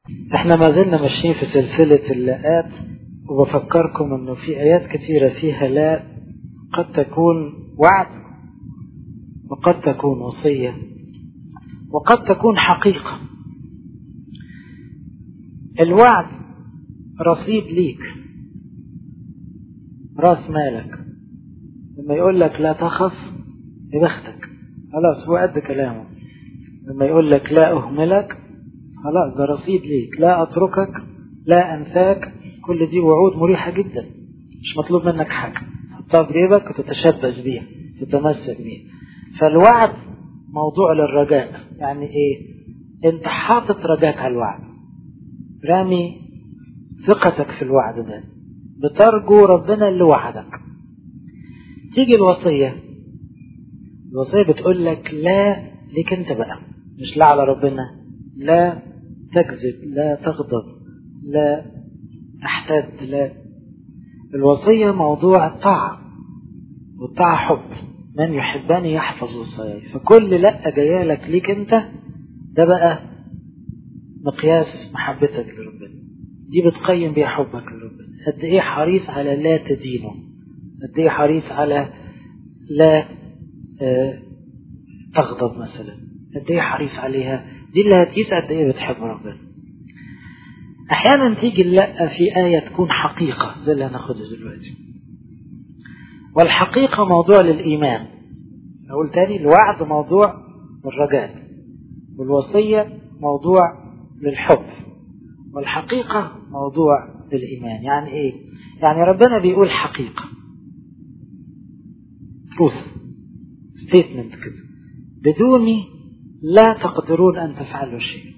احنا ما زلنا ماشيين في سلسلة اللاءات، وبفكركم انه في ايات كثيرة فيها لا قد تكون وعد، وقد تكون وصية، وقد تكون حقيقة. الوعد رصيد ليك، راس مالك. لما يقول لك لا تخف يبختك، خلاص هو قد كلامه. لما يقول لك لا أهملك، خلاص ده رصيد ليك. لا أتركك، لا أنساك، كل دي وعود مريحة جدا، مش مطلوب منك حاجة، تحطها في جيبك وتتشبث بيها، تتمسك بيها. فالوعد موضوع للرجاء. يعني ايه؟ انت حاطط رجاك على الوعد، رامي ثقتك في الوعد ده، بترجو ربنا اللي وعدك. تيجي الوصية بتقول لك لا ليك انت بقى، مش لا على ربنا. لا تكذب، لا تغضب، لا تحتد. لا، الوصية موضوع الطاعة، والطاعة حب. من يحبني يحفظ وصاياي. فكل لا جايه لك ليك انت، ده بقى مقياس محبتك لربنا. دي بتقيم بيها حبك لربنا، قد ايه حريص على لا تدينه، قد ايه حريص على لا تغضب مثلا، قد ايه حريص عليها. دي اللي هتقيس قد ايه بتحب ربنا. احيانا تيجي اللا في آية تكون حقيقة زي اللي هناخدها دلوقتي، والحقيقة موضوع للإيمان. أقول تاني، الوعد موضوع للرجاء، والوصية موضوع للحب، والحقيقة موضوع للإيمان. يعني إيه؟ يعني ربنا بيقول حقيقة، truth statement كده، بدوني لا تقدرون أن تفعلوا شيء.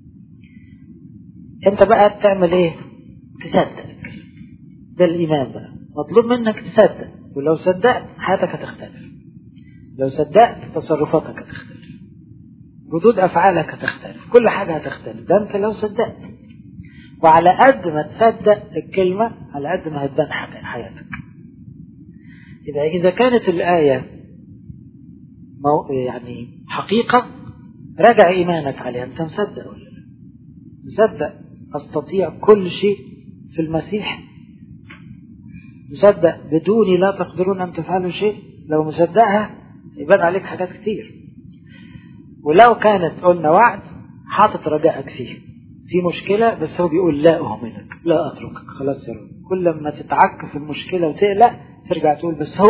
أنت بقى بتعمل إيه؟ تصدق. ده الإيمان بقى، مطلوب منك تصدق. ولو صدقت حياتك هتختلف، لو صدقت تصرفاتك هتختلف، ردود أفعالك هتختلف، كل حاجة هتختلف. ده أنت لو صدقت. وعلى قد ما تصدق الكلمة على قد ما هتبان حياتك. إذا كانت الآية يعني حقيقة، راجع إيمانك عليها. أنت مصدق ولا لا؟ مصدق أستطيع كل شيء في المسيح؟ مصدق بدوني لا تقدرون أن تفعلوا شيء؟ لو مصدقها يبان عليك حاجات كتير. ولو كانت قلنا وعد حاطط رجائك فيه، في مشكلة بس هو بيقول لا أهملك، لا أتركك، خلاص يا رب. كل ما تتعك في المشكلة وتقلق ترجع تقول بس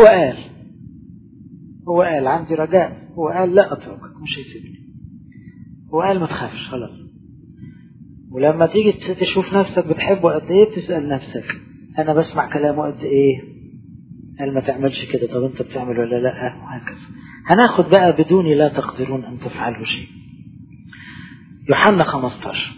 هو قال عندي رجاء، هو قال لا أتركك، مش هيسيبني، هو قال ما تخافش، خلاص. ولما تيجي تشوف نفسك بتحبه قد ايه، تسأل نفسك أنا بسمع كلامه قد ايه؟ قال ما تعملش كده، طب أنت بتعمل ولا لا؟ وهكذا. هناخد بقى بدوني لا تقدرون أن تفعلوا شيء. يوحنا 15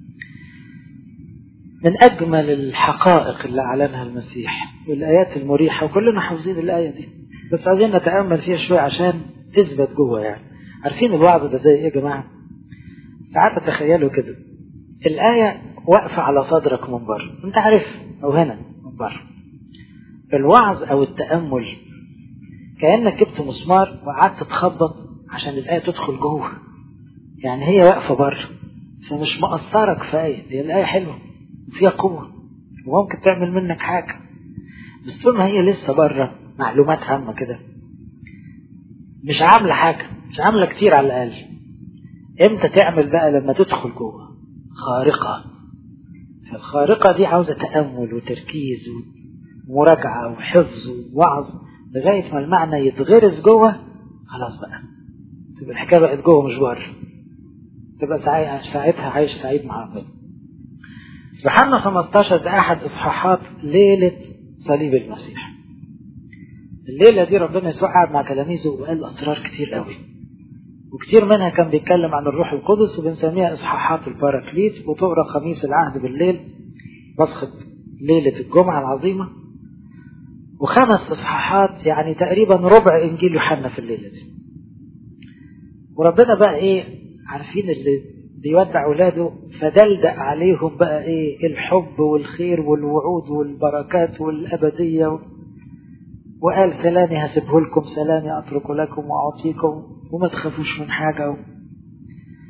من أجمل الحقائق اللي أعلنها المسيح، والآيات المريحة، وكلنا حافظين الآية دي، بس عايزين نتأمل فيها شوية عشان تثبت جوه. يعني عارفين الوعظ ده زي إيه يا جماعة؟ ساعات تخيلوا كده، الآية واقفة على صدرك من بره، أنت عارف، أو هنا من بره. الوعظ أو التأمل كأنك جبت مسمار وقعدت تخبط عشان الآية تدخل جوه. يعني هي واقفة بره، فمش مقصرة كفاية. هي الآية حلوة وفيها قوة وممكن تعمل منك حاجة، بس طول ما هي لسه بره معلومات هامة كده، مش عاملة حاجة، مش عاملة كتير على الأقل. امتى تعمل بقى؟ لما تدخل جوه، خارقة. فالخارقة دي عاوزة تأمل وتركيز ومراجعة وحفظ ووعظ لغاية ما المعنى يتغرس جوه. خلاص بقى تبقى الحكاية بقت جوه مش بره، تبقى ساعتها عايش سعيد مع ربنا. يوحنا 15 ده أحد إصحاحات ليلة صليب المسيح. الليلة دي ربنا يسوع قعد مع تلاميذه وقال أسرار كتير قوي، وكتير منها كان بيتكلم عن الروح القدس، وبنسميها إصحاحات الباراكليت، وتقرأ خميس العهد بالليل، بصخة ليلة الجمعة العظيمة. وخمس إصحاحات، يعني تقريبا ربع إنجيل يوحنا في الليلة دي. وربنا بقى إيه؟ عارفين اللي بيودع أولاده، فدلدق عليهم بقى إيه؟ الحب والخير والوعود والبركات والأبدية. وقال سلامي هسيبه لكم، سلامي أترك لكم وأعطيكم، وما تخافوش من حاجة.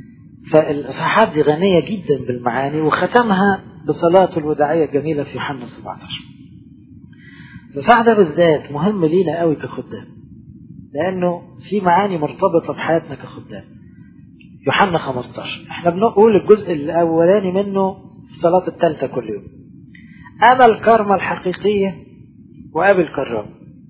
فالإصحاحات دي غنية جدا بالمعاني، وختمها بصلاة الوداعية الجميلة في يوحنا 17. الإصحاح ده بالذات مهم لينا قوي كخدام، لأنه في معاني مرتبطة بحياتنا كخدام. يوحنا 15 احنا بنقول الجزء الأولاني منه في الصلاة الثالثة كل يوم: أنا الكرمة الحقيقية وأبي الكرام،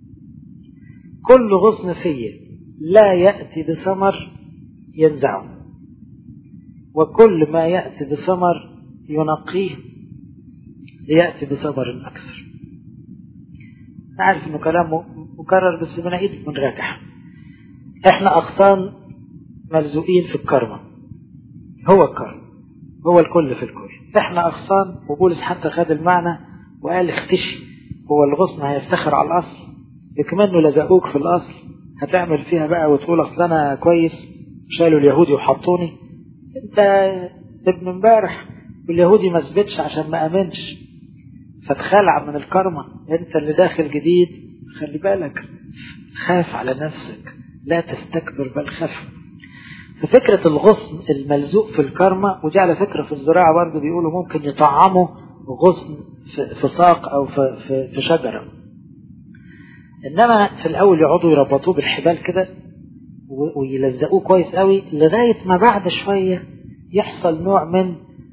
كل غصن فيه لا يأتي بثمر ينزعه، وكل ما يأتي بثمر ينقيه ليأتي بثمر أكثر. عارف إنه كلام مكرر بس بنعيد ونراجع. إحنا أغصان ملزوقين في الكرمة، هو الكرم هو الكل في الكل. إحنا أغصان، وبولس حتى خد المعنى وقال اختشي، هو الغصن هيفتخر على الأصل، يكمنه لزقوك في الأصل هتعمل فيها بقى وتقول أصل أنا كويس، شالوا اليهودي وحطوني. أنت ابن امبارح واليهودي ما ثبتش عشان ما أمنش فتخلع من الكرمة. أنت اللي داخل جديد، خلي بالك، خاف على نفسك، لا تستكبر بل خاف. ففكرة الغصن الملزوق في الكرمة، ودي على فكرة في الزراعة برضو بيقولوا ممكن يطعموا غصن في ساق أو في شجرة، إنما في الأول يقعدوا يربطوه بالحبال كده ويلزقوه كويس قوي لغاية ما بعد شوية يحصل نوع من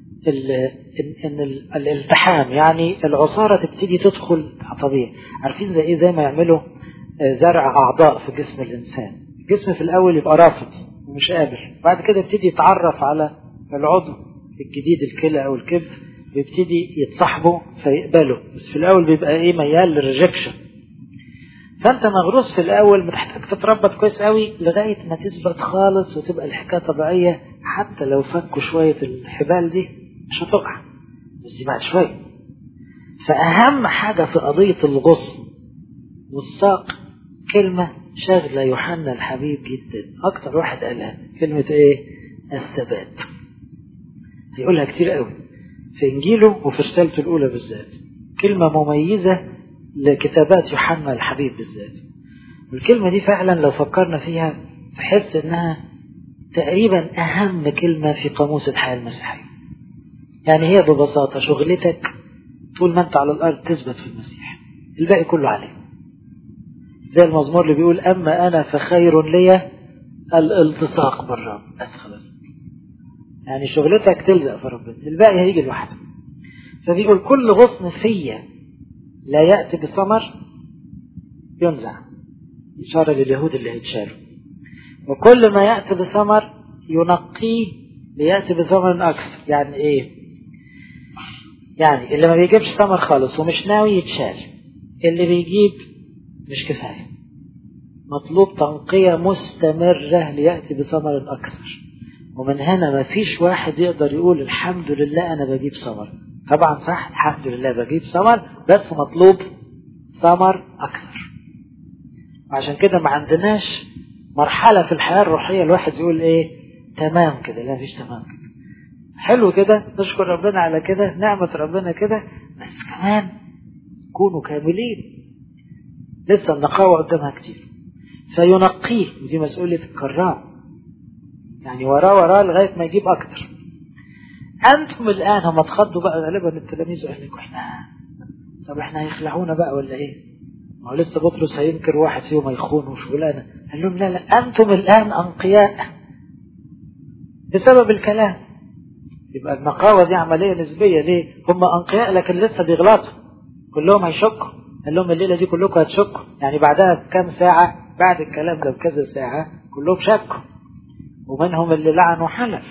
الالتحام، يعني العصارة تبتدي تدخل طبيعي. عارفين زي ايه؟ زي ما يعملوا زرع أعضاء في جسم الإنسان. الجسم في الأول يبقى رافض ومش قابل، بعد كده يبتدي يتعرف على العضو الجديد، الكلى أو الكبد، ويبتدي يتصاحبه فيقبله. بس في الأول بيبقى ايه؟ ميال للريجكشن. فأنت مغروس في الأول، محتاج تتربط كويس قوي لغاية ما تثبت خالص وتبقى الحكاية طبيعية. حتى لو فكوا شوية الحبال دي مش هتقع، بس دي بعد شوية. فأهم حاجة في قضية الغصن والساق كلمة شغلة يوحنا الحبيب جدا، أكتر واحد قالها، كلمة إيه؟ الثبات. هيقولها كتير قوي في إنجيله وفي رسالته الأولى بالذات، كلمة مميزة لكتابات يوحنا الحبيب بالذات. والكلمة دي فعلا لو فكرنا فيها تحس إنها تقريبا أهم كلمة في قاموس الحياة المسيحية. يعني هي ببساطة شغلتك طول ما أنت على الأرض تثبت في المسيح، الباقي كله عليه. زي المزمور اللي بيقول أما أنا فخير لي الالتصاق بالرب، بس خلاص. يعني شغلتك تلزق في ربنا، الباقي هيجي لوحده. فبيقول كل غصن فيا لا يأتي بثمر ينزع، إشارة لليهود اللي هيتشالوا، وكل ما يأتي بثمر ينقيه ليأتي بثمر أكثر. يعني إيه؟ يعني اللي ما بيجيبش ثمر خالص ومش ناوي يتشال، اللي بيجيب مش كفاية، مطلوب تنقية مستمرة ليأتي بثمر أكثر. ومن هنا ما فيش واحد يقدر يقول الحمد لله أنا بجيب ثمر. طبعا صح، الحمد لله بجيب ثمر، بس مطلوب ثمر أكثر. عشان كده ما عندناش مرحلة في الحياة الروحية الواحد يقول إيه تمام كده، لا فيش تمام كده، حلو كده، نشكر ربنا على كده، نعمة ربنا كده، بس كمان كونوا كاملين، لسه النقاوة قدامها كتير. فينقيه، ودي مسؤولية الكرام، يعني وراه لغاية ما يجيب أكتر. أنتم الآن هم اتخضوا بقى غالبا التلاميذ، وقال لكم طب احنا هيخلعونا بقى ولا ايه؟ ما هو لسه بطرس هينكر واحد فيهم هيخون وشغلانة. قال لهم لا أنتم الآن أنقياء بسبب الكلام. يبقى النقاوة دي عملية نسبية. ليه؟ هم أنقياء لكن لسه بيغلطوا، كلهم هيشكوا. قال لهم الليلة دي كلكم هتشكوا، يعني بعدها بكام ساعة، بعد الكلام ده بكذا ساعة كلهم شكوا، ومنهم اللي لعن وحلف.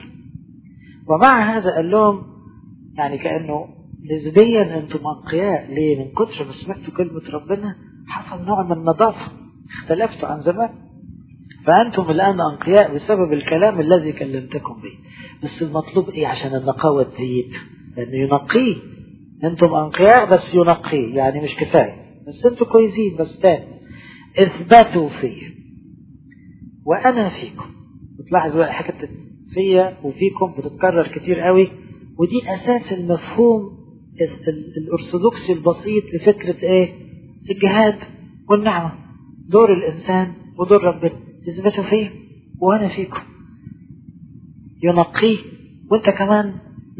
ومع هذا قال لهم يعني كأنه نسبيا أنتم أنقياء. ليه؟ من كتر ما سمعتوا كلمة ربنا حصل نوع من النظافة، اختلفتوا عن زمان، فأنتم الآن أنقياء بسبب الكلام الذي كلمتكم به. بس المطلوب إيه عشان النقاوة تزيد؟ لأنه ينقيه. أنتم أنقياء بس ينقيه، يعني مش كفاية بس أنتم كويسين، بس تاني اثبتوا فيه وأنا فيكم. بتلاحظوا حكاية فيا وفيكم بتتكرر كتير قوي، ودي أساس المفهوم الأرثوذكسي البسيط لفكرة إيه؟ الجهاد والنعمة، دور الإنسان ودور ربنا. اثبتوا فيه وأنا فيكم. ينقيه، وانت كمان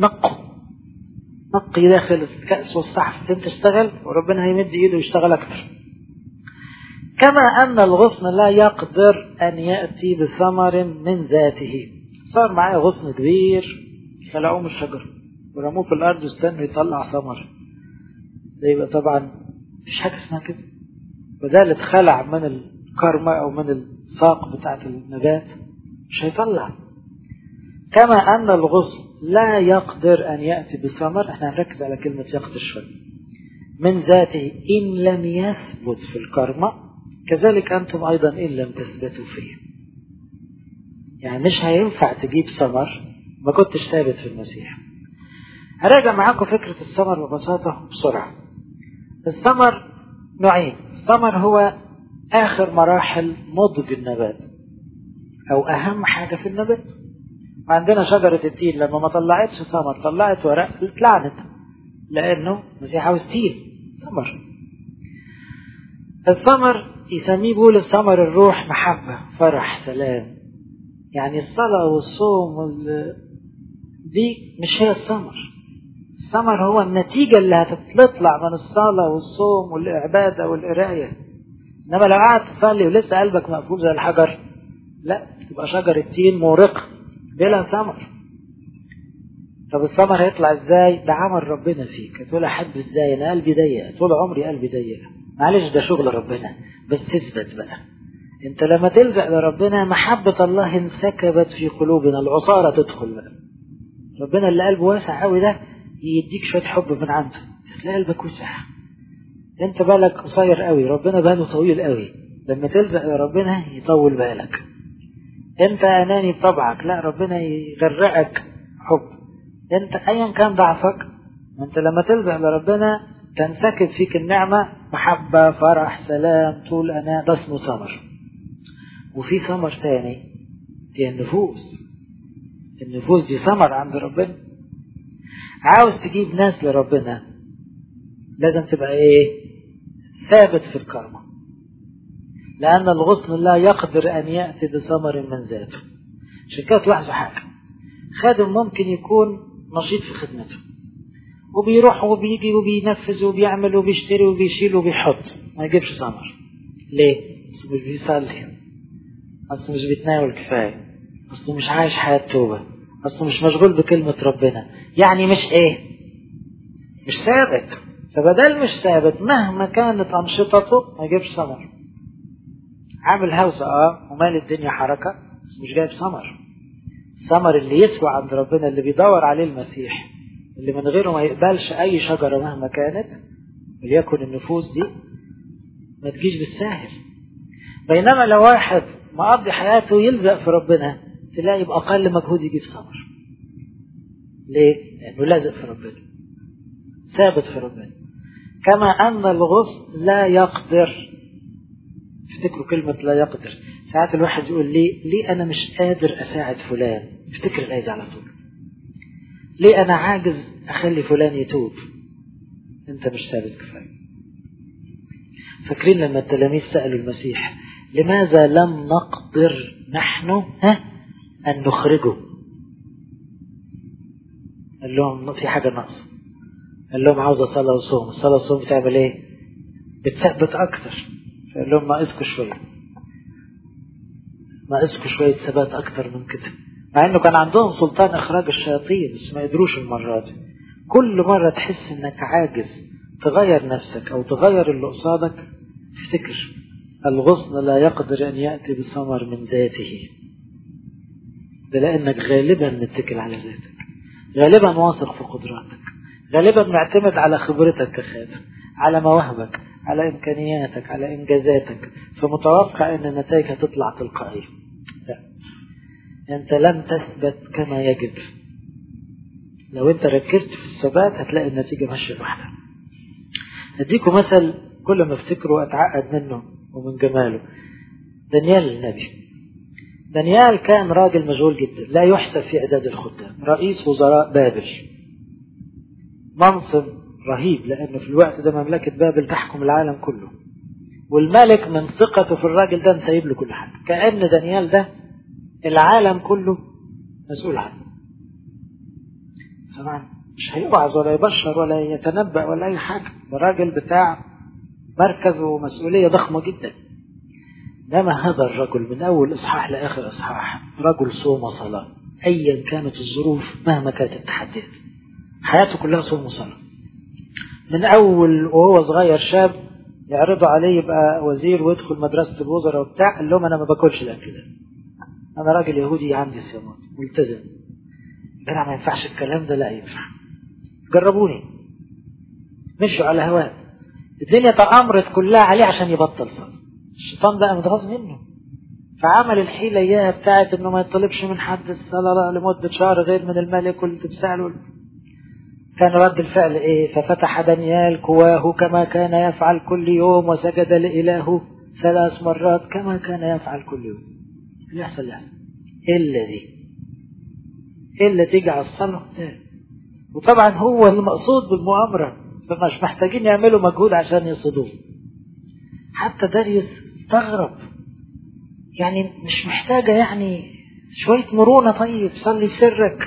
نقي داخل الكأس والصحف، انت اشتغل وربنا هيمد ايده ويشتغل اكتر. كما ان الغصن لا يقدر ان يأتي بثمر من ذاته. صار معايا غصن كبير خلعوه من الشجر ورموه في الارض واستنوا يطلع ثمر، ده يبقى طبعا مفيش حاجه اسمها كده، بدل اتخلع من الكرمة او من الساق بتاعت النبات مش هيطلع. كما ان الغصن لا يقدر ان يأتي بثمر، احنا هنركز على كلمة يقدر شوية، من ذاته ان لم يثبت في الكرمة، كذلك انتم ايضا ان لم تثبتوا فيه. يعني مش هينفع تجيب ثمر ما كنتش ثابت في المسيح. هراجع معاكم فكرة الثمر ببساطة بسرعة. الثمر نوعين، الثمر هو آخر مراحل نضج النبات أو أهم حاجة في النبات. عندنا شجرة التين لما ما طلعتش ثمر، طلعت ورق، اتلعنت لأنه المسيح عاوز تين ثمر. الثمر يسميه بولس ثمر الروح، محبة، فرح، سلام. يعني الصلاة والصوم دي مش هي الثمر. الثمر هو النتيجة اللي هتطلع من الصلاة والصوم والعبادة والقراية. إنما لو قعدت تصلي ولسه قلبك مقفول زي الحجر، لا، تبقى شجرة تين مورقة بلا ثمر. طب الثمر هيطلع ازاي؟ ده عمل ربنا فيك. هتقول احب ازاي؟ انا قلبي ضيق، طول عمري قلبي ضيق. معلش ده شغل ربنا، بس تثبت بقى. انت لما تلجأ لربنا محبة الله انسكبت في قلوبنا، العصارة تدخل بقى. ربنا اللي قلبه واسع قوي ده يديك شوية حب من عنده، تلاقي قلبك وسع. انت بالك قصير قوي، ربنا باله طويل قوي. لما تلجأ لربنا يطول بالك. انت اناني بطبعك، لا، ربنا يغرقك حب. انت ايا كان ضعفك، انت لما تلجأ لربنا تنسكب فيك النعمة، محبة، فرح، سلام، طول أناة. ده اسمه ثمر. وفي ثمر تاني هي النفوس. النفوس دي ثمر عند ربنا. عاوز تجيب ناس لربنا لازم تبقى ايه؟ ثابت في الكرمة. لأن الغصن لا يقدر أن يأتي بثمر من ذاته. عشان كده تلاحظوا حاجة، خادم ممكن يكون نشيط في خدمته وبيروح وبيجي وبينفذ وبيعمل وبيشتري وبيشيل وبيحط، ما يجيبش ثمر. ليه؟ أصله مش بيصلي، أصله مش بيتناول كفاية، أصله مش عايش حياة توبة، أصله مش مشغول بكلمة ربنا. يعني مش إيه؟ مش ثابت. فبدل مش ثابت مهما كانت أنشطته ما يجيبش ثمر. عامل هوسة ومال الدنيا حركة، بس مش جايب ثمر. الثمر اللي يسوى عند ربنا، اللي بيدور عليه المسيح، اللي من غيره ما يقبلش أي شجرة مهما كانت، وليكن النفوس دي، ما تجيش بالساهل. بينما لو واحد مقضي حياته يلزق في ربنا، تلاقي بأقل مجهود يجيب ثمر. ليه؟ لأنه لازق في ربنا، ثابت في ربنا. كما أن الغصن لا يقدر. افتكروا كلمة لا يقدر. ساعات الواحد يقول ليه أنا مش قادر أساعد فلان؟ افتكر الآية على طول. ليه أنا عاجز أخلي فلان يتوب؟ أنت مش ثابت كفاية. فاكرين لما التلاميذ سألوا المسيح لماذا لم نقدر نحن أن نخرجه؟ قال لهم في حاجة ناقصة. قال لهم عاوز صلاة وصوم. الصلاة والصوم بتعمل ايه؟ بتثبت أكتر. فقال لهم ناقصكم شوية، ناقصكم شوية ثبات أكتر من كده. مع إنه كان عندهم سلطان إخراج الشياطين بس ما قدروش المرة دي. كل مرة تحس إنك عاجز تغير نفسك أو تغير اللي قصادك، افتكر الغصن لا يقدر أن يأتي بثمر من ذاته. ده لأنك غالبا متكل على ذاتك، غالبا واثق في قدراتك، غالبا معتمد على خبرتك كخادم، على مواهبك، على إمكانياتك، على إنجازاتك، فمتوقع أن النتائج هتطلع تلقائية. لا، أنت لم تثبت كما يجب. لو أنت ركزت في الثبات هتلاقي النتيجة ماشية لوحدها. أديكم مثل كل ما افتكره أتعقد منه ومن جماله. دانيال النبي. دانيال كان راجل مشغول جدا، لا يحسب في إعداد الخدام، رئيس وزراء بابل، منصب رهيب، لأنه في الوقت ده مملكة بابل تحكم العالم كله، والملك من ثقته في الراجل ده مسيب له كل حاجة. كأن دانيال ده العالم كله مسؤول عنه. طبعا مش هيوعظ ولا يبشر ولا يتنبأ ولا أي حاجة، ده راجل بتاع مركز ومسؤولية ضخمة جدا. إنما هذا الرجل من أول إصحاح لآخر إصحاح رجل صوم وصلاة، أيا كانت الظروف مهما كانت التحديات، حياته كلها صوم وصلاة. من أول وهو صغير شاب يعرضوا عليه يبقى وزير ويدخل مدرسة الوزراء وبتاع، قال لهم أنا ما باكلش الأكل ده، أنا راجل يهودي عندي صيامات ملتزم. أنا ما ينفعش الكلام ده، لا ينفع، جربوني. مشوا على هواه، الدنيا تأمرت كلها عليه عشان يبطل صلاة. الشيطان بقى متغاظ منه، فعمل الحيلة إياها بتاعت إنه ما يطلبش من حد الصلاة لمدة شهر غير من الملك واللي تمثاله. كان رد الفعل إيه؟ ففتح دانيال كواه كما كان يفعل كل يوم وسجد لإلهه 3 مرات كما كان يفعل كل يوم. اللي يحصل إلا تيجي على الصلاة. وطبعا هو المقصود بالمؤامرة، فمش محتاجين يعملوا مجهود عشان يصدوه. حتى داريوس استغرب، يعني مش محتاجة يعني شوية مرونة، طيب صلي في سرك.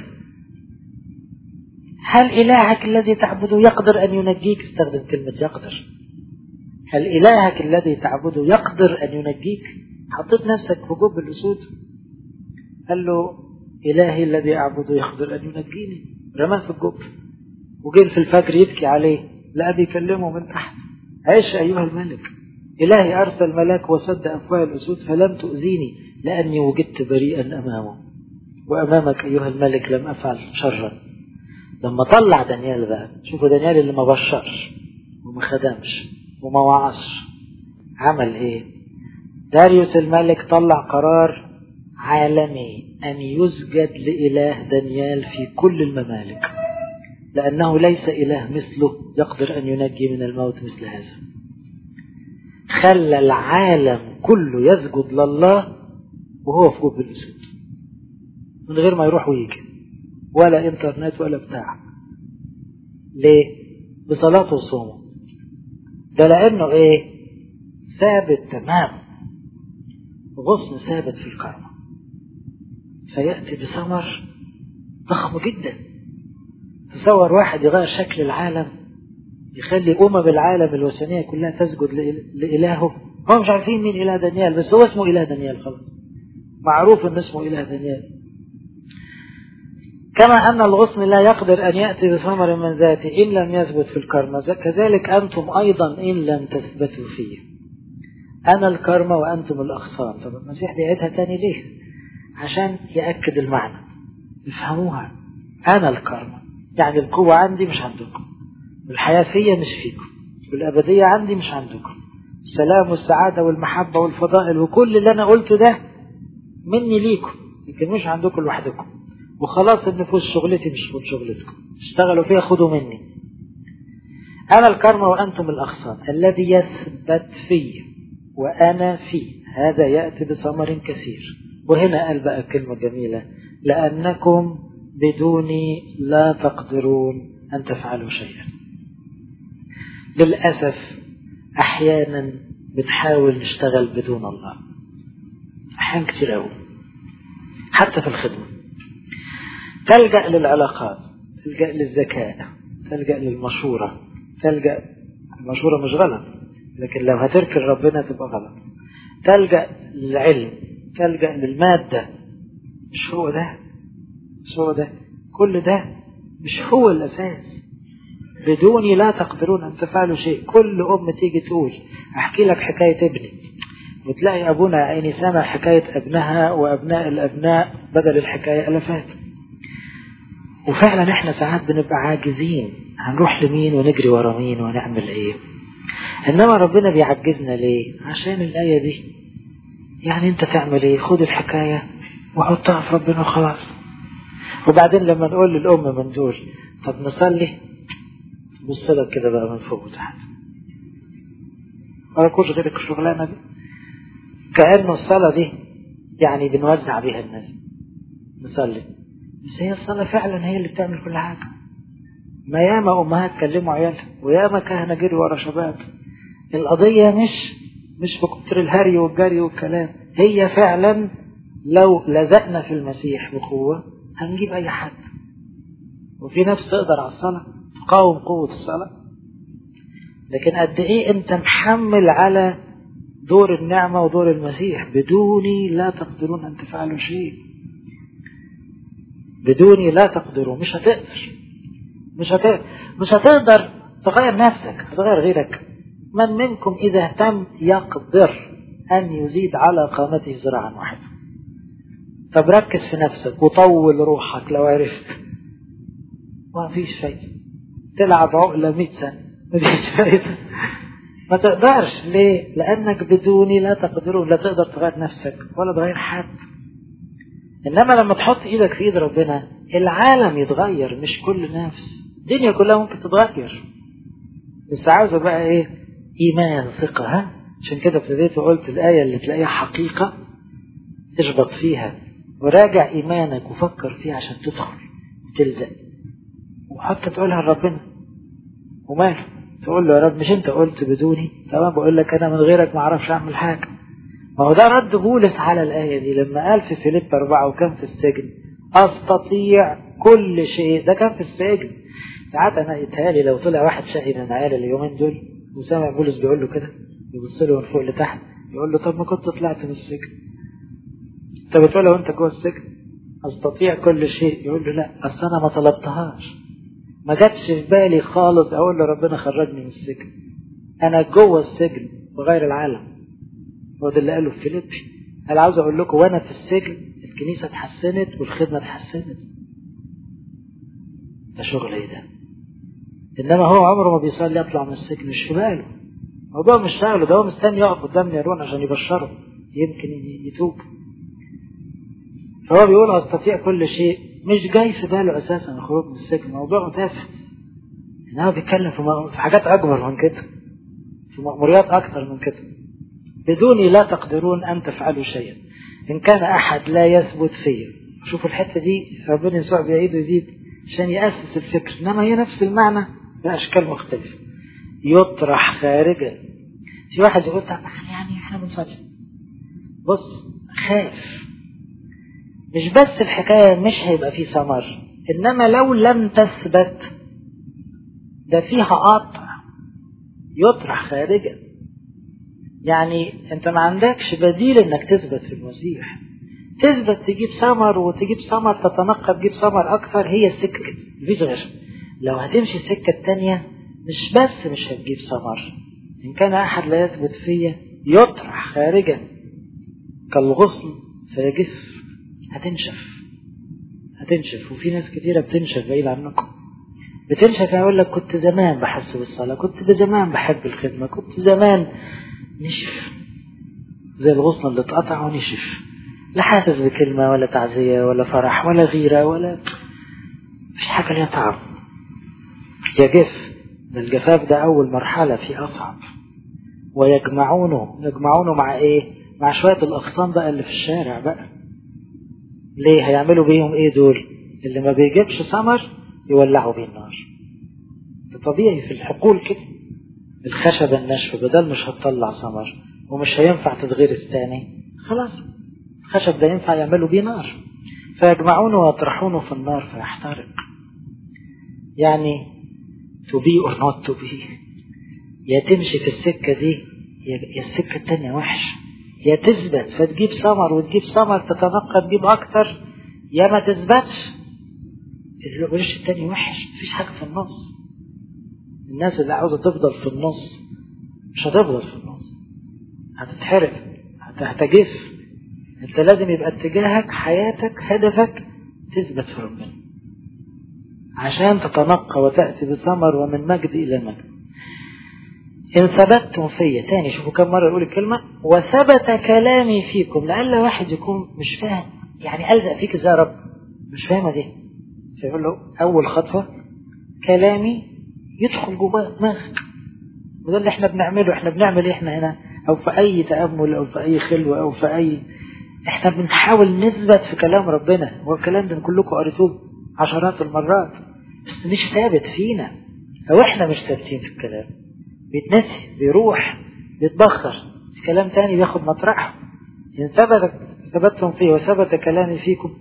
هل إلهك الذي تعبده يقدر أن ينجيك؟ استخدم كلمة يقدر. هل إلهك الذي تعبده يقدر أن ينجيك؟ حطيت نفسك في جب الأسود. قال له إلهي الذي أعبده يقدر أن ينجيني، رماه في الجب. وجين في الفجر يبكي عليه، لا بيكلمه من تحت، عيش أيها الملك، إلهي أرسل ملاك وسد أفواه الأسود فلم تؤذيني لأني وجدت بريئا أمامه، وأمامك أيها الملك لم أفعل شرا. لما طلع دانيال بقى، شوفوا دانيال اللي ما بشرش وما خدمش وما وعظش، عمل إيه؟ داريوس الملك طلع قرار عالمي أن يسجد لإله دانيال في كل الممالك، لأنه ليس إله مثله يقدر أن ينجي من الموت مثل هذا. خلى العالم كله يسجد لله وهو في جب الأسود، من غير ما يروح ويجي ولا انترنت ولا بتاع. ليه؟ بصلاته وصومه. ده لأنه إيه؟ ثابت تمام، غصن ثابت في الكرمة، فيأتي بثمر ضخم جدا. تصور واحد يغير شكل العالم، يخلي العالم الوثنية كلها تسجد لإلهه. هم مش عارفين مين إله دانيال، بس هو اسمه إله دانيال، خلاص معروف أن اسمه إله دانيال. كما أن الغصن لا يقدر أن يأتي بثمر من ذاته إن لم يثبت في الكرمة، كذلك أنتم أيضا إن لم تثبتوا فيه. أنا الكرمة وأنتم الأغصان. طب المسيح بيعيدها تاني ليه؟ عشان يأكد المعنى، يفهموها. أنا الكرمة يعني القوة عندي مش عندكم، والحياة فيا مش فيكم، والأبدية عندي مش عندكم، السلام والسعادة والمحبة والفضائل وكل اللي أنا قلته ده مني ليكم، لكن مش عندكم لوحدكم. وخلاص النفوس شغلتي مش شغلتكم، اشتغلوا فيها خدوا مني. أنا الكرمة وأنتم الأغصان، الذي يثبت فيه وأنا فيه هذا يأتي بثمر كثير. وهنا قال بقى كلمة جميلة، لأنكم بدوني لا تقدرون أن تفعلوا شيئا. للأسف أحيانا بنحاول نشتغل بدون الله، أحيانا كتير أوي، حتى في الخدمة. تلجأ للعلاقات، تلجأ للذكاء، تلجأ للمشورة، المشورة مش غلط، لكن لو هتركن ربنا تبقى غلط. تلجأ للعلم، تلجأ للمادة. مش هو ده، كل ده مش هو الأساس. بدوني لا تقدرون أن تفعلوا شيء. كل أم تيجي تقول أحكي لك حكاية ابني، وتلاقي أبونا عيني سامع حكاية ابنها وأبناء الأبناء بدل الحكاية ألفات. وفعلا احنا ساعات بنبقى عاجزين، هنروح لمين ونجري ورا مين ونعمل ايه. انما ربنا بيعجزنا ليه؟ عشان الآية دي. يعني انت تعمل ايه؟ خد الحكاية وحطها في ربنا وخلاص. وبعدين لما نقول للأم من دول طب نصلي، بصلك كده بقى من فوق وتحت، ولا كوش غيرك الشغلانة دي، كأنه الصلاة دي يعني بنوزع بيها الناس. نصلي، بس هي الصلاة فعلا هي اللي بتعمل كل حاجة. ما ياما أمهات كلموا عيالها، وياما كهنة جري ورا شباب. القضية مش في كتر الهري والجري والكلام، هي فعلا لو لزقنا في المسيح بقوة هنجيب أي حد. وفي نفس تقدر على الصلاة تقاوم قوة الصلاة. لكن قد إيه أنت محمل على دور النعمة ودور المسيح. بدوني لا تقدرون أن تفعلوا شيء. بدوني لا تقدروا. مش هتقدر تغير نفسك، هتغير غيرك. من منكم إذا اهتم يقدر أن يزيد على قامته ذراعا واحدة. طب ركز في نفسك وطول روحك لو عرفت. ما فيش فايدة. تلعب عقلة 100 سنة ما فيش فايدة. ما تقدرش. ليه؟ لأنك بدوني لا تقدرون. لا تقدر تغير نفسك ولا تغير حد. إنما لما تحط إيدك في إيد ربنا العالم يتغير، مش كل نفس. الدنيا كلها ممكن تتغير، بس عاوزة بقى إيه؟ إيمان، ثقة. ها؟ عشان كده ابتديت وقلت الآية اللي تلاقيها حقيقة اشبط فيها وراجع إيمانك وفكر فيها عشان تدخل تلزق. وحتى تقولها لربنا وماله، تقول له يا رب مش انت قلت بدوني؟ تمام، بقول لك انا من غيرك ما اعرفش اعمل حاجة. ما هو ده رد بولس على الآية دي لما قال في فيليب 4 وكان في السجن استطيع كل شيء. ده كان في السجن. ساعات انا يتهيألي لو طلع واحد شقي من عيال اليومين دول وسامع بولس بيقول له كده، يبص له من فوق لتحت يقول له طب ما كنت طلعت من السجن. انت بتقول وانت جوه السجن استطيع كل شيء. يقول له لا، اصل انا ما طلبتهاش، ما جاتش في بالي خالص اقول له ربنا خرجني من السجن. انا جوه السجن بغير العالم. هو ده اللي قاله في فيليبي. انا عاوز اقول لكم وانا في السجن الكنيسه اتحسنت والخدمه اتحسنت. ده شغل ايه ده؟ انما هو عمره ما بيصلي يطلع من السجن، مش في باله. الموضوع مش شغله، ده هو مستني يقف قدام نيرون عشان يبشره يمكن يتوب. فهو بيقول استطيع كل شيء، مش جاي في باله اساسا الخروج من السجن. موضوع تافه. انما بيتكلم في حاجات اكبر من كده، في مأموريات اكتر من كده. بدوني لا تقدرون ان تفعلوا شيئا ان كان احد لا يثبت فيا. شوفوا الحته دي ربنا يسوع بيعيد ويزيد عشان يأسس الفكر، انما هي نفس المعنى باشكال مختلفه. يطرح خارجا. في واحد يقول يعني احنا بنصلي، بص خاف. مش بس الحكايه مش هيبقى فيه ثمر، انما لو لم تثبت ده فيها قطع. يطرح خارجا يعني انت ما عندكش بديل انك تثبت في المسيح. تثبت تجيب ثمر، وتجيب ثمر تتنقى تجيب ثمر اكثر. هي السكه كده، مفيش غير. لو هتمشي السكه الثانيه مش هتجيب ثمر. ان كان احد لا يثبت فيا يطرح خارجا كالغصن فيجف. هتنشف. وفي ناس كتيره بتنشف بعيد عنكم. بتنشف يقول لك كنت زمان بحس بالصلاه، كنت زمان بحب الخدمه، كنت زمان. نشف زي الغصن اللي اتقطع ونشف. لا حاسس بكلمة ولا تعزية ولا فرح ولا غيرة ولا مفيش حاجة ليها طعم. يجف. الجفاف ده أول مرحلة في أصعب. يجمعونه مع إيه؟ مع شوية الأغصان بقى اللي في الشارع بقى. ليه؟ هيعملوا بيهم إيه دول؟ اللي ما بيجيبش ثمر يولعوا بيه النار. ده طبيعي في الحقول كده. الخشبة الناشفة بدل مش هتطلع ثمر ومش هينفع تتغرس تاني، خلاص الخشب ده ينفع يعملوا بيه نار. فيجمعونه ويطرحونه في النار فيحترق. يعني to be or not to be. يا تمشي في السكة دي يا السكة التانية وحش. يا تثبت فتجيب ثمر وتجيب ثمر تتنقى تجيب أكتر، يا ما تثبتش الوش التاني وحش. مفيش حاجة في النص. الناس اللي عاوزة تفضل في النص مش هتفضل في النص، هتتحرق، هتجف. انت لازم يبقى اتجاهك، حياتك، هدفك تثبت في ربنا عشان تتنقى وتأتي بثمر ومن مجد إلى مجد. إن ثبتتم فيا. تاني شوفوا كم مرة يقول الكلمة وثبت كلامي فيكم. لعل واحد يكون مش فاهم يعني ألزق فيك ازاي يا رب، مش فاهمة دي. فيقول له أول خطوة كلامي يدخل جوه دماغك. وده اللي احنا بنعمله. احنا بنعمل ايه احنا هنا او في اي تأمل او في اي خلوة او في اي، احنا بنحاول نثبت في كلام ربنا. والكلام ده كلكم قريتوه عشرات المرات بس مش ثابت فينا. او احنا مش ثابتين في الكلام، بيتنسي، بيروح، بيتبخر في كلام تاني بياخد مطرحه. ان ثبتتم فيه وثبت كلامي فيكم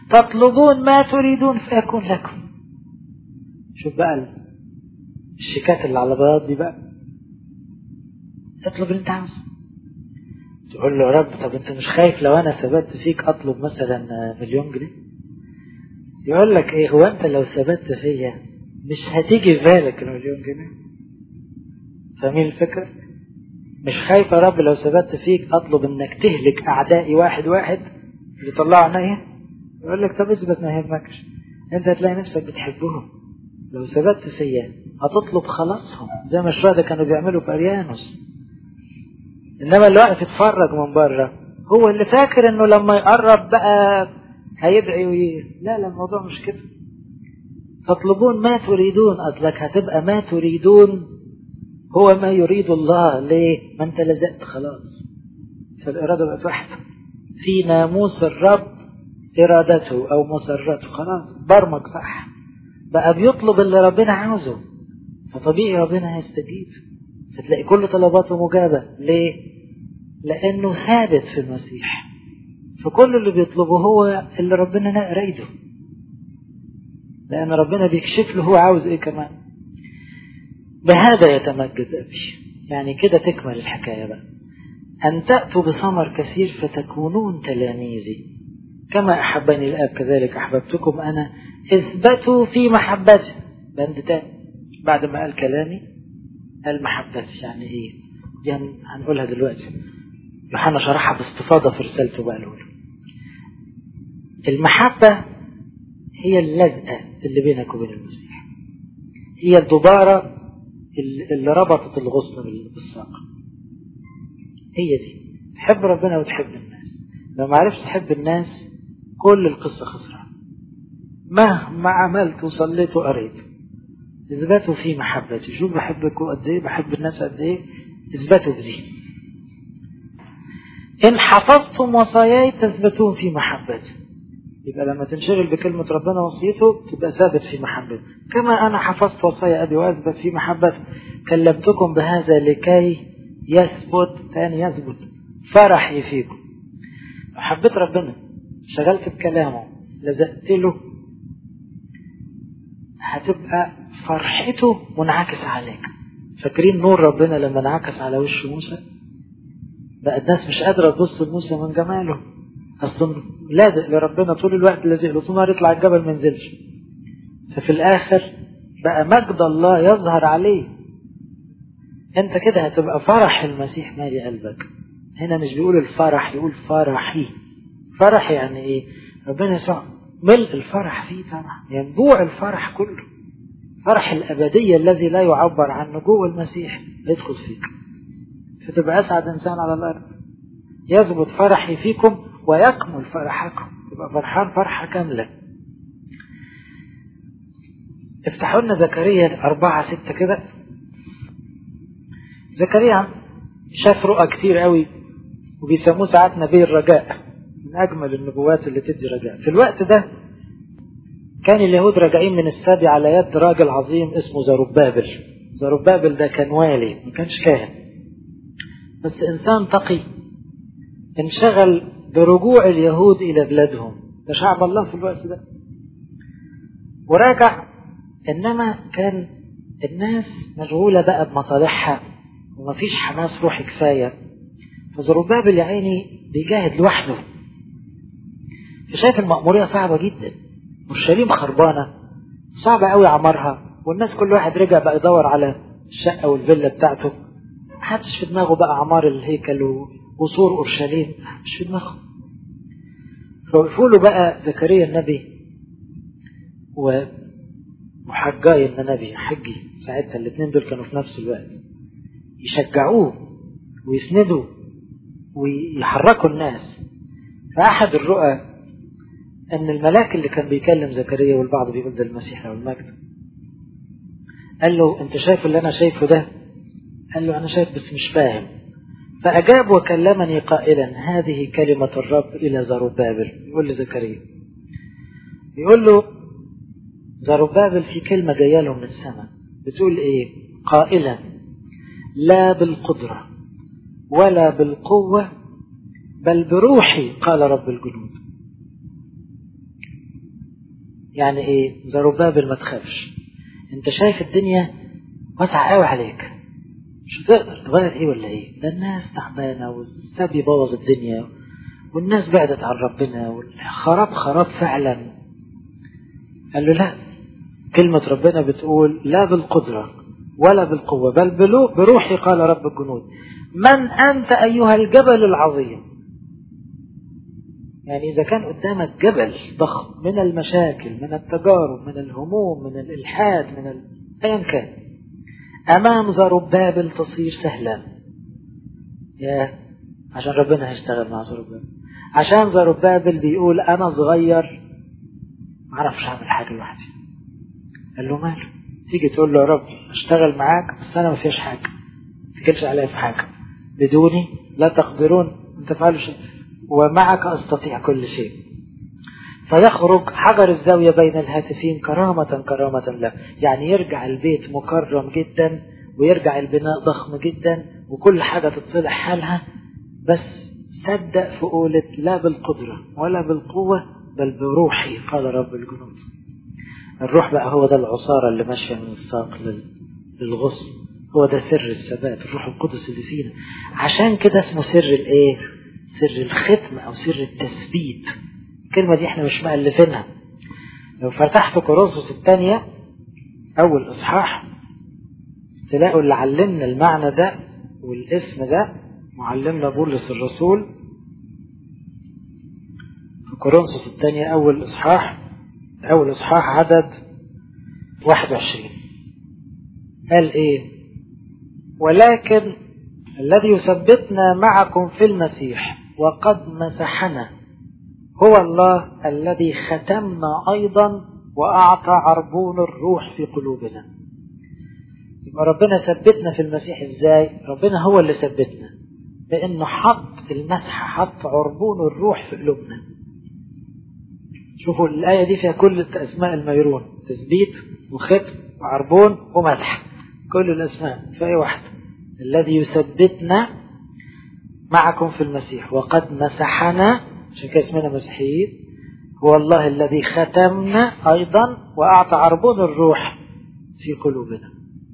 تطلبون ما تريدون فيكون لكم. شوف بقى الشيكات اللي على بياض دي بقى، اطلب اللي انت عاوزه. تقول له يا رب طب انت مش خايف لو انا ثبت فيك اطلب مثلا 1,000,000 جنيه؟ يقول لك ايه، هو انت لو ثبت فيا مش هتيجي في بالك 1,000,000 جنيه؟ فاهمين الفكرة؟ مش خايف يا رب لو ثبت فيك اطلب انك تهلك اعدائي واحد واحد اللي طلعوا عينيا؟ يقول لك طب اثبت ما يهمكش، انت هتلاقي نفسك بتحبهم. لو ثبت فيا هتطلب خلاصهم زي ما الشهداء كانوا بيعملوا في اريانوس. انما اللي واقف يتفرج من بره هو اللي فاكر انه لما يقرب بقى هيدعي لا الموضوع مش كده. تطلبون ما تريدون، اصلك هتبقى ما تريدون هو ما يريد الله. ليه؟ ما انت لزقت خلاص، فالاراده بقت واحده. في ناموس الرب ارادته او مسرته، خلاص برمج صح بقى، بيطلب اللي ربنا عاوزه، فطبيعي ربنا هيستجيب، فتلاقي كل طلباته مجابه. ليه؟ لانه ثابت في المسيح، فكل اللي بيطلبه هو اللي ربنا رايده، لان ربنا بيكشف له هو عاوز ايه كمان. بهذا يتمجد أبي. يعني كده تكمل الحكاية بقى، أن تأتوا بثمر كثير فتكونون تلاميذي كما أحبني الآب كذلك أحببتكم أنا، اثبتوا في محبتي. بند تاني بعد ما قال كلامي قال محبتي. يعني إيه دي؟ هنقولها دلوقتي. يوحنا شرحها باستفاضة في رسالته بقى الأولى. المحبة هي اللزقة اللي بينك وبين المسيح، هي الدبارة اللي ربطت الغصن بالساق. هي دي تحب ربنا وتحب الناس. لو ما عرفت تحب الناس كل القصة خسران، مهما عملت وصليت وقريت. اثبتوا في محبتي. شوف بحبكم قد ايه، بحب الناس قد ايه، اثبتوا بدي. ان حفظتم وصاياي تثبتون في محبتي. يبقى لما تنشغل بكلمة ربنا وصيته تبقى ثابت في محبته. كما أنا حفظت وصايا أبي وأثبت في محبته كلمتكم بهذا لكي يثبت فرحي فيكم. لو حبيت ربنا شغلت بكلامه لزقت له هتبقى فرحته منعكس عليك. فاكرين نور ربنا لما انعكس على وش موسى؟ بقى الناس مش قادرة تبص لموسى من جماله، أصلا لازق لربنا طول الوقت، لازق له طول ما يطلع الجبل ما ينزلش. ففي الآخر بقى مجد الله يظهر عليه. أنت كده هتبقى فرح المسيح مالي قلبك. هنا مش بيقول الفرح، يقول فرحي. فرح يعني إيه؟ ربنا يسوع ملء الفرح فيه طبعا، ينبوع الفرح كله، فرح الأبدية الذي لا يعبر عنه جوه المسيح يدخل فيك، فتبقى أسعد إنسان على الأرض. يثبت فرحي فيكم ويكمل فرحكم، تبقى فرحان فرحة كاملة. افتحوا لنا زكريا 4:6 كده. زكريا شاف رؤى كتير قوي وبيسموه ساعات نبي الرجاء، من أجمل النبوات اللي تدي رجاء. في الوقت ده كان اليهود راجعين من السبي على يد راجل عظيم اسمه زربابل. زربابل ده كان والي، ما كانش كاهن، بس إنسان تقي انشغل برجوع اليهود إلى بلادهم. ده شعب الله في الوقت ده وراجع، إنما كان الناس مشغولة بقى بمصالحها ومفيش حماس روحي كفاية. فزربابل يا عيني بيجاهد لوحده، فشايف المأمورية صعبة جدا، اورشليم خربانة صعبة قوي عمرها، والناس كل واحد رجع بقى يدور على الشقة والفيلا بتاعته، محدش في دماغه بقى عمار الهيكل وقصور اورشليم، مش في دماغه. فوقفوا له بقى زكريا النبي وحجاي النبي حجي، ساعتها الاثنين دول كانوا في نفس الوقت، يشجعوه ويسندوا ويحركوا الناس. فأحد الرؤى أن الملاك اللي كان بيكلم زكريا، والبعض بيقول ده المسيح أو المجد، قال له أنت شايف اللي أنا شايفه ده؟ قال له أنا شايف بس مش فاهم. فأجاب وكلمني قائلا هذه كلمة الرب إلى زربابل. يقول لزكريا، يقول له زربابل في كلمة جاية له من السماء بتقول إيه؟ قائلا لا بالقدرة ولا بالقوة بل بروحي قال رب الجنود. يعني ايه؟ زربابل ما تخافش، انت شايف الدنيا واسعة قوي عليك، مش هتقدر تغير ايه ولا ايه، ده الناس تعبانة والسبي بوظ الدنيا والناس بعدت عن ربنا والخراب خراب فعلا. قال له لا، كلمة ربنا بتقول لا بالقدرة ولا بالقوة بل بروحي قال رب الجنود. من أنت أيها الجبل العظيم؟ يعني إذا كان قدامك جبل ضخم من المشاكل، من التجارب، من الهموم، من الإلحاد، أيا كان، أمام زربابل تصير سهلا. عشان ربنا هيشتغل مع زربابل، عشان زربابل بيقول أنا صغير معرفش أعمل حاجة لوحدي. قال له ماله، تيجي تقول له يا رب اشتغل معاك بس أنا ما فيش حاجة، ما تكلش عليا في حاجة، بدوني لا تقدرون أن تفعلوا شيء ومعك أستطيع كل شيء. فيخرج حجر الزاوية بين الهاتفين كرامة له، يعني يرجع البيت مكرم جدا ويرجع البناء ضخم جدا وكل حاجة تتصلح حالها، بس صدق في قولة لا بالقدرة ولا بالقوة بل بروحي قال رب الجنود. الروح بقى هو ده العصارة اللي ماشية من الساق للغصن، هو ده سر الثبات، الروح القدس اللي فينا. عشان كده اسمه سر الايه؟ سر الختم او سر التثبيت. الكلمة دي احنا مش مألفينها. لو فتحت كورنثوس الثانية اول اصحاح تلاقوا اللي علمنا المعنى ده والاسم ده معلمنا بولس الرسول في كورنثوس الثانية أول إصحاح عدد 21 قال إيه؟ ولكن الذي يثبتنا معكم في المسيح وقد مسحنا هو الله الذي ختمنا أيضا وأعطى عربون الروح في قلوبنا. يبقى ربنا ثبتنا في المسيح إزاي؟ ربنا هو اللي ثبتنا لأنه حط المسح، حط عربون الروح في قلوبنا. شوفوا الآية دي فيها كل أسماء الميرون، تثبيت وختم وعربون ومسح، كل الأسماء في آية واحدة. الذي يثبتنا معكم في المسيح وقد مسحنا، عشان كده اسمنا مسيحيين، هو الله الذي ختمنا أيضا وأعطى عربون الروح في قلوبنا.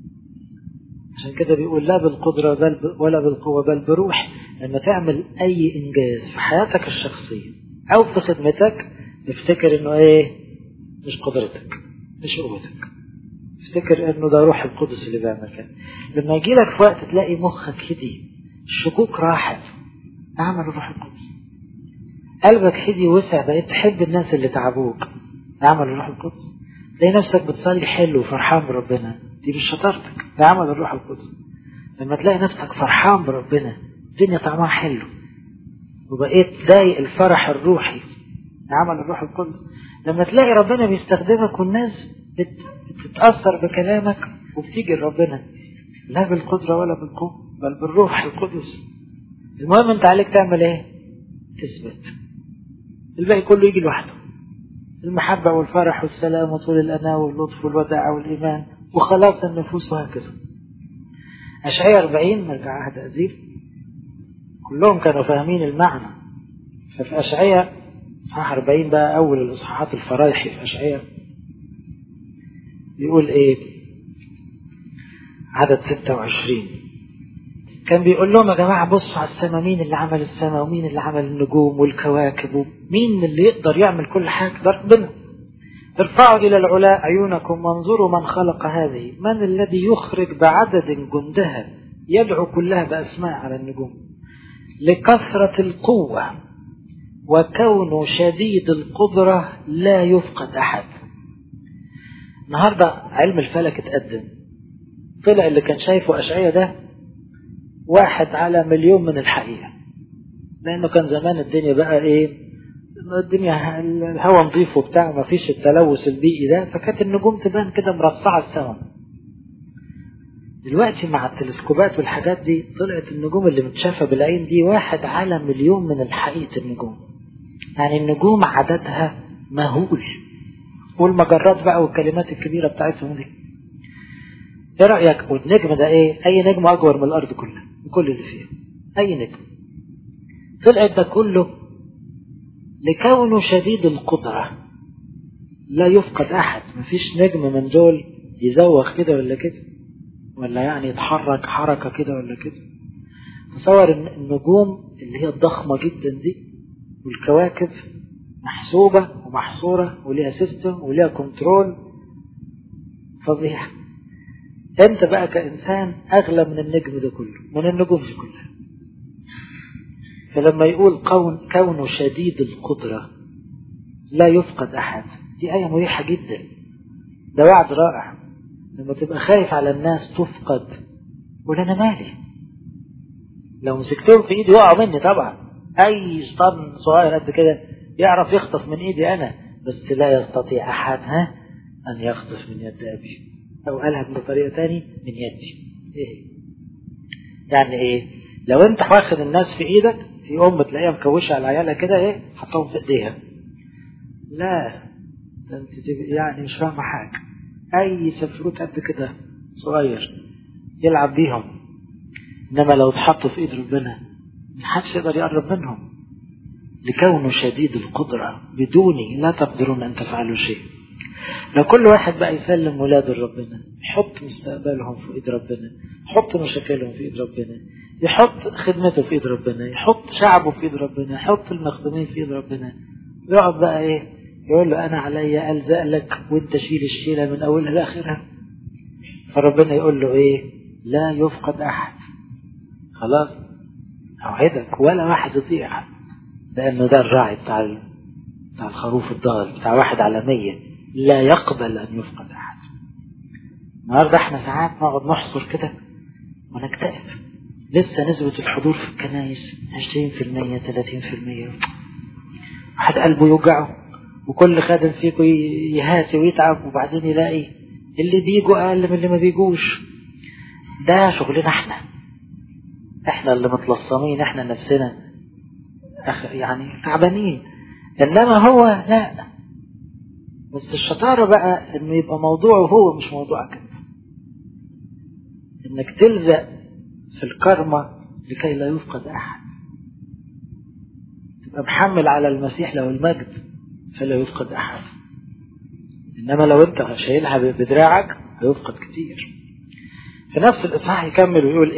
عشان كده بيقول لا بالقدرة ولا بالقوة بل بروح. لما تعمل أي إنجاز في حياتك الشخصية أو في خدمتك افتكر إنه إيه؟ مش قدرتك، مش قوتك، افتكر إنه ده روح القدس اللي بيعمل كده. لما يجي لك في وقت تلاقي مخك هدي، الشكوك راحت، اعمل الروح القدس. قلبك هدي وسع، بقيت تحب الناس اللي تعبوك، اعمل الروح القدس. تلاقي نفسك بتصلي حلو وفرحان بربنا، دي مش شطارتك، ده عمل الروح القدس. لما تلاقي نفسك فرحان بربنا الدنيا طعمها حلو وبقيت ضايق الفرح الروحي، عمل الروح القدس. لما تلاقي ربنا بيستخدمك والناس بتتأثر بكلامك وبتيجي لربنا، لا بالقدرة ولا بالقوة بل بالروح القدس. المهم انت عليك تعمل ايه؟ تثبت، الباقي كله يجي لوحده، المحبة والفرح والسلام وطول الأناة واللطف والوداع والإيمان وخلاص النفوس وهكذا. أشعياء 40 نرجع عهد قديم، كلهم كانوا فاهمين المعنى. ففي أشعياء إصحاح 40 بقى أول الإصحاحات الفرايحي في أشعياء بيقول إيه؟ عدد 26 كان بيقول لهم يا جماعة بصوا على السماء، مين اللي عمل السماء ومين اللي عمل النجوم والكواكب ومين اللي يقدر يعمل كل حاجة؟ ده ربنا. ارفعوا إلى العلاء عيونكم وانظروا من خلق هذه، من الذي يخرج بعدد جندها يدعو كلها بأسماء على النجوم، لكثرة القوة وكونه شديد القدرة لا يفقد أحد. النهاردة علم الفلك اتقدم، طلع اللي كان شايفه أشعياء ده 1 على مليون من الحقيقة، لأنه كان زمان الدنيا بقى إيه؟ الدنيا الهواء نظيف وبتاع، ما فيش التلوث البيئي ده، فكانت النجوم تبان كده مرصعة السماء. دلوقتي مع التلسكوبات والحاجات دي طلعت النجوم اللي متشافة بالعين دي 1 على مليون من الحقيقة النجوم. يعني النجوم عددها مهول، والمجرات بقى والكلمات الكبيرة بتاعتهم دي. ايه رأيك؟ والنجم ده ايه؟ اي نجم اكبر من الارض كلها وكل اللي فيها، اي نجم. طلعت ده كله لكونه شديد القدرة لا يفقد أحد. مفيش نجم من دول يزوغ كده ولا كده، ولا يعني يتحرك حركة كده ولا كده. تصور النجوم اللي هي الضخمة جدا دي والكواكب محسوبة ومحصورة وليها سيستم وليها كنترول فظيع. انت بقى كإنسان أغلى من النجم ده كله، من النجوم دي كلها. فلما يقول كونه شديد القدرة لا يفقد أحد، دي آية مريحة جدا. ده وعد رائع. لما تبقى خايف على الناس تفقد، قول أنا مالي، لو مسكتهم في إيدي وقعوا مني طبعا. أي شيطان صغير قد كده يعرف يخطف من إيدي أنا، بس لا يستطيع أحد أن يخطف من يد أبي، أو قالها بطريقة تاني من يدي. إيه يعني؟ إيه لو أنت واخد الناس في إيدك، في تلاقيها مكوشة على عيالها كده، حطهم في إيديها، لا ده أنت يعني مش فاهمة حاجة. أي سفروت قد كده صغير يلعب بيهم، إنما لو اتحطوا في إيد ربنا محدش يقدر يقرب منهم، لكونه شديد القدرة بدوني لا تقدرون أن تفعلوا شيء. لو كل واحد بقى يسلم ولاده لربنا، يحط مستقبلهم في إيد ربنا، يحط مشاكلهم في إيد ربنا، يحط خدمته في إيد ربنا، يحط شعبه في إيد ربنا، يحط المخدومين في إيد ربنا، يقعد بقى يقول له أنا علي ألزق لك وانت شيل الشيلة من أولها لآخرها. فربنا يقول له لا يفقد أحد. خلاص أوعدك ولا واحد يطيع، لأنه ده الراعي بتاع الخروف الضال، بتاع 1 على 100 لا يقبل أن يفقد أحد. النهارده احنا ساعات نقعد نحصر كده ونكتئب، لسه نسبة الحضور في الكنائس 20% 30%، واحد قلبه يوجعه، وكل خادم فيكم يهاتي ويتعب، وبعدين يلاقي اللي بيجوا أقل من اللي ما بيجوش. ده شغلنا احنا اللي متلصمين، احنا نفسنا يعني تعبانين، انما هو لا. بس الشطارة بقى انه يبقى موضوعه هو مش موضوعك انت، انك تلزق في الكرمة لكي لا يفقد احد، تبقى محمل على المسيح له المجد فلا يفقد احد. انما لو انت شايلها بدراعك هيفقد كتير. في نفس الاصحاح يكمل ويقول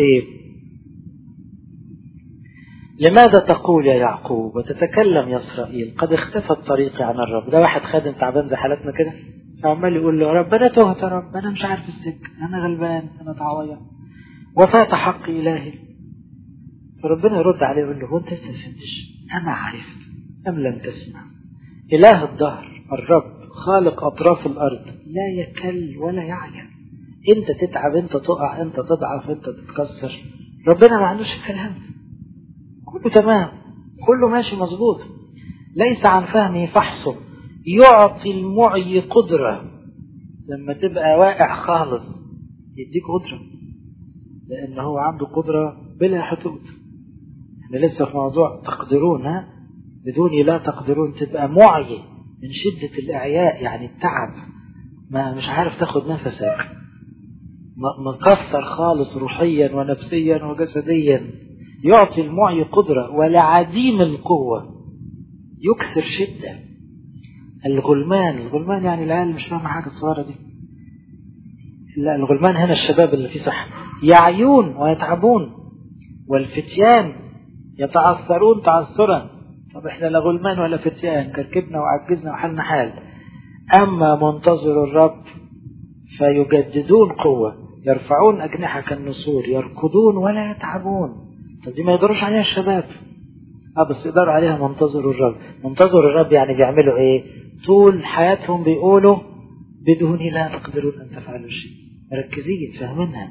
لماذا تقول يا يعقوب وتتكلم يا إسرائيل قد اختفت طريقي عن الرب؟ ده واحد خادم تعبان زي حالتنا كده، فعمال يقول له رب أنا تهت، يا رب أنا مش عارف السكة، أنا غلبان، أنا تعوية وفات حق إلهي. فربنا يرد عليه يقول له وانت استفدتش؟ أنا عرفت أم لم تسمع؟ إله الدهر الرب خالق أطراف الأرض لا يكل ولا يعيا. أنت تتعب، أنت تقع، أنت تضعف، أنت تتكسر، ربنا ما عندوش الكلام ده، كله تمام، كله ماشي مظبوط. ليس عن فهمه فحصه، يعطي المعي قدرة. لما تبقى واقع خالص يديك قدرة، لأنه هو عنده قدرة بلا حدود. احنا لسه في موضوع تقدرون، بدوني لا تقدرون. تبقى معي من شدة الإعياء، يعني التعب، ما مش عارف تاخد نفسك، مكسر خالص روحيا ونفسيا وجسديا. يعطي المعي قدرة ولعديم القوة يكثر شدة. الغلمان يعني العيال مش فاهمة حاجة الصغيرة دي، لا الغلمان هنا الشباب اللي فيه صح، يعيون ويتعبون، والفتيان يتعثرون تعثرا. طب احنا لا غلمان ولا فتيان، كركبنا وعجزنا وحالنا حال. أما منتظر الرب فيجددون قوة، يرفعون أجنحة كالنسور، يركضون ولا يتعبون. طب دي ما يقدروش عليها الشباب، بس يقدروا عليها منتظر الرب. منتظر الرب يعني بيعملوا طول حياتهم بيقولوا بدوني لا تقدرون أن تفعلوا شيء. مركزين فاهمينها،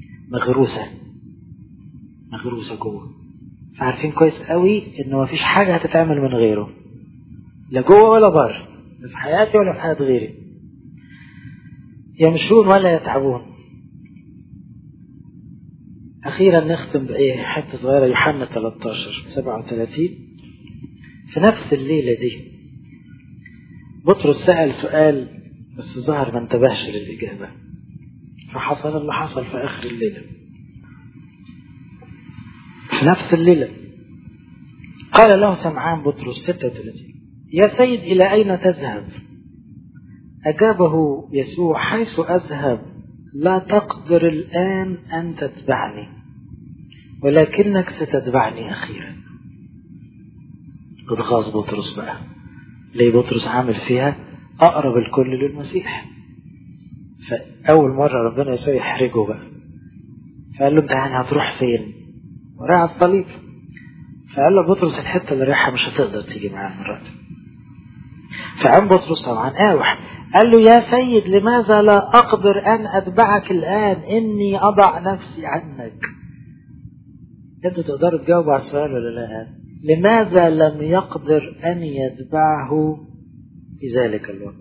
مغروسة جوه، فعارفين كويس قوي إنه ما فيش حاجة هتتعمل من غيره، لا جوه ولا بره، لا في حياتي ولا في حياة غيري. يمشون ولا يتعبون. أخيرا نختم حتة صغيرة، يوحنا 13:37. في نفس الليلة دي بطرس سأل سؤال بس ظهر ما انتبهش للإجابة، فحصل اللي حصل في آخر الليلة. في نفس الليلة قال له سمعان بطرس 36: يا سيد إلى أين تذهب؟ أجابه يسوع حيث أذهب لا تقدر الآن أن تتبعني ولكنك ستتبعني أخيرا. اتغاظ بطرس بقى. ليه بطرس عامل فيها أقرب الكل للمسيح؟ فأول مرة ربنا يسوع يحرجه بقى، فقال له انت يعني هتروح فين؟ ورايح على الصليب. فقال له بطرس الحتة اللي رايحها مش هتقدر تيجي معايا المرة دي. فقام بطرس طبعا قاوح، قال له يا سيد لماذا لا أقدر أن أتبعك الآن؟ إني أضع نفسي عنك. انتوا تقدروا تجاوبوا على السؤال ولا لا؟ لماذا لم يقدر أن يتبعه في ذلك الوقت؟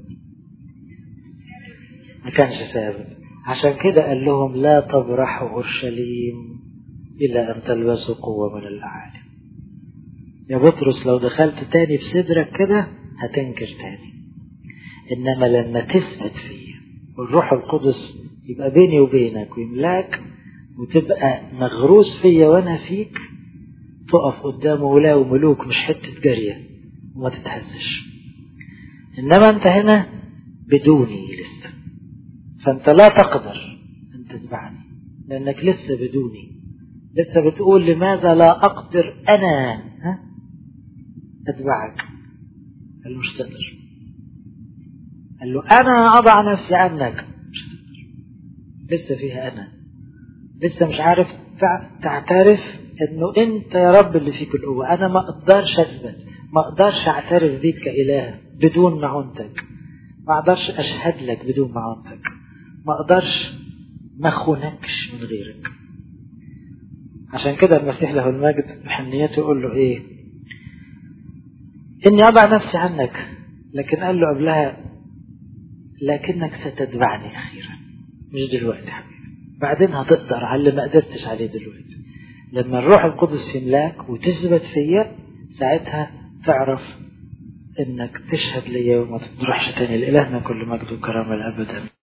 ما كانش ثابت. عشان كده قال لهم لا تبرحوا أورشليم إلى أن تلبسوا قوة من الأعالي. يا بطرس لو دخلت تاني بصدرك كده هتنكر تاني، إنما لما تثبت فيه والروح القدس يبقى بيني وبينك ويملاك وتبقى مغروس فيا وأنا فيك، تقف قدام ولاة وملوك مش حتة جارية وما تتهزش. إنما أنت هنا بدوني لسه، فأنت لا تقدر أن تتبعني لأنك لسه بدوني، لسه بتقول لماذا لا أقدر أنا أتبعك. قال له مش تقدر. قال له أنا أضع نفسي عنك، مش تقدر. لسه فيها أنا، لسه مش عارف تعترف أنه أنت يا رب اللي فيك القوة. أنا ما أقدرش أثبت، ما أقدرش أعترف بيك كإله بدون معونتك، ما أقدرش أشهد لك بدون معونتك، ما أقدرش ما خونكش من غيرك. عشان كده المسيح له المجد بحنيته يقول له إيه؟ إني أضع نفسي عنك، لكن قال له قبلها لكنك ستتبعني أخيرا. مش دلوقتي حبيبي، بعدين هتقدر على اللي ما قدرتش عليه دلوقتي. لما الروح القدس يملاك وتثبت فيا ساعتها تعرف إنك تشهد ليا وما تروحش تاني. لإلهنا كل مجد وكرامة الأبد.